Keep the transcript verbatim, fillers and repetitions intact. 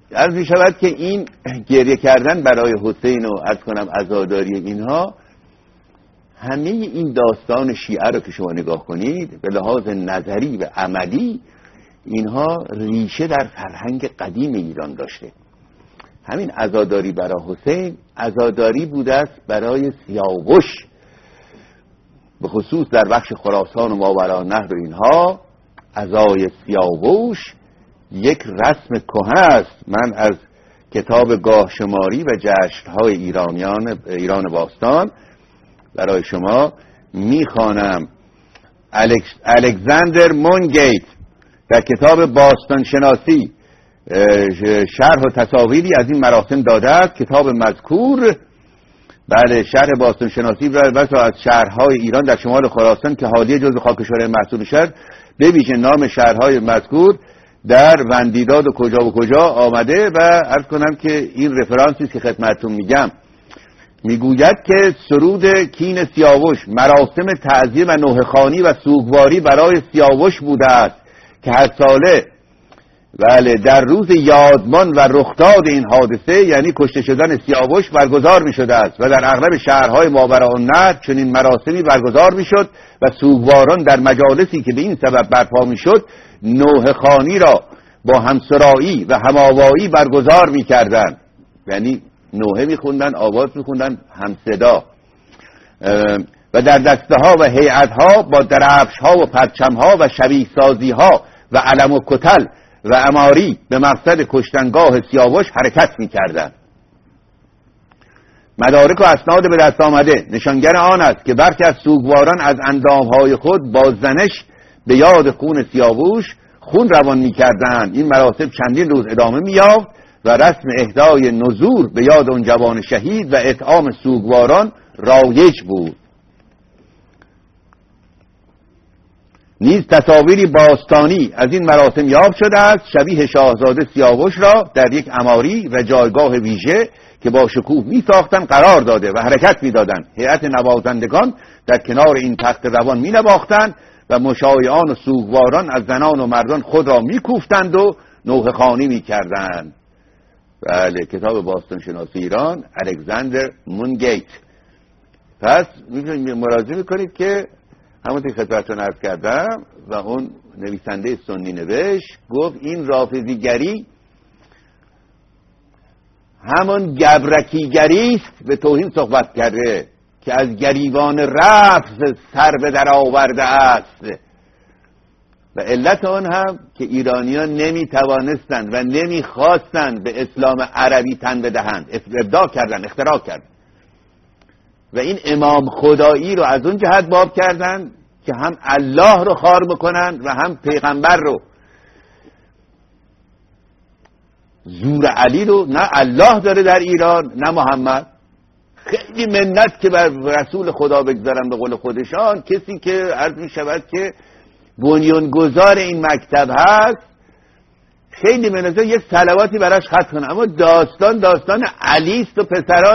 عرض می شود که این گریه کردن برای حسین و عرض کنم عزاداری اینها، همه این داستان شیعه رو که شما نگاه کنید به لحاظ نظری و عملی، اینها ریشه در فرهنگ قدیم ایران داشته. همین عزاداری برای حسین عزاداری بوده است برای سیاوش، به خصوص در بخش خراسان و ماوراءالنهر و اینها عزای سیاوش یک رسم کهنه است. من از کتاب گاه شماری و جشن‌های ایرانیان ایران باستان برای شما میخوانم. الکس، الکساندر مونگیت در کتاب باستان شناسی شرح و تصاویری از این مراسم داده است. کتاب مذکور بله شرح باستان شناسی و از شهرهای ایران در شمال خراسان که حالیه جزو خاکشور محصول شهر، به ویژه نام شهرهای مذکور در وندیداد و کجا و کجا آمده و عرض کنم که این رفرانسی که خدمتتون میگم میگوید که سرود کین سیاوش مراسم تعظیم و نوحه‌خوانی و سوگواری برای سیاوش بوده است که هر ساله بله در روز یادمان و رخداد این حادثه یعنی کشته شدن سیاوش برگزار می شده است و در اغلب شهرهای ماوراءالنهر چنین مراسمی برگزار می شد و سوگواران در مجالسی که به این سبب برپا می شد نوحه‌خوانی را با همسرایی و هماوایی برگزار می کردند. یعنی نوحه می خوندن، آواز می خوندن همصدا، و در دسته ها و هیئت ها با درفش ها و پرچم ها و شبیه سازی ها و علم و کتل و اماری به مقصد کشتنگاه سیاوش حرکت می کردن. مدارک و اسناد به دست آمده نشانگر آن است که برخی از سوگواران از اندامهای خود با زنش به یاد خون سیاوش خون روان می کردن. این مراسم چندین روز ادامه می یافت و رسم اهدای نذور به یاد اون جوان شهید و اطعام سوگواران رایج بود. نیز تصاویری باستانی از این مراسم یافت شده است شبیه شاهزاده سیاوش را در یک عماری و جایگاه ویژه که با شکوه می ساختن قرار داده و حرکت می دادن. هیئت نوازندگان در کنار این تخت روان می نواختند و مشایعان و سوگواران از زنان و مردان خود را می کوفتند و نوحه‌خوانی می کردند. بله کتاب باستان شناسی ایران الکساندر مونگیت. پس میتونید مراجعه کنید که همونطور که خدمتتون عرض کردم و اون نویسنده سنی نوشت گفت این رافضیگری همون گبرکیگری است به توهین صحبت کرده که از گریبان رفض سر به در آورده است و علت آن هم که ایرانیان نمی توانستند و نمی خواستند به اسلام عربی تن بدهند، ابداع کردند، اختراع کردند و این امام خدایی رو از اون جهت باب کردن که هم الله رو خوار بکنن و هم پیغمبر رو. زور علی رو نه الله داره در ایران نه محمد. خیلی منت که بر رسول خدا بگذارن به قول خودشان. کسی که عرض می شود که بنیانگذار این مکتب هست خیلی منت یک صلواتی براش خط کنه، اما داستان داستان علی است و پسران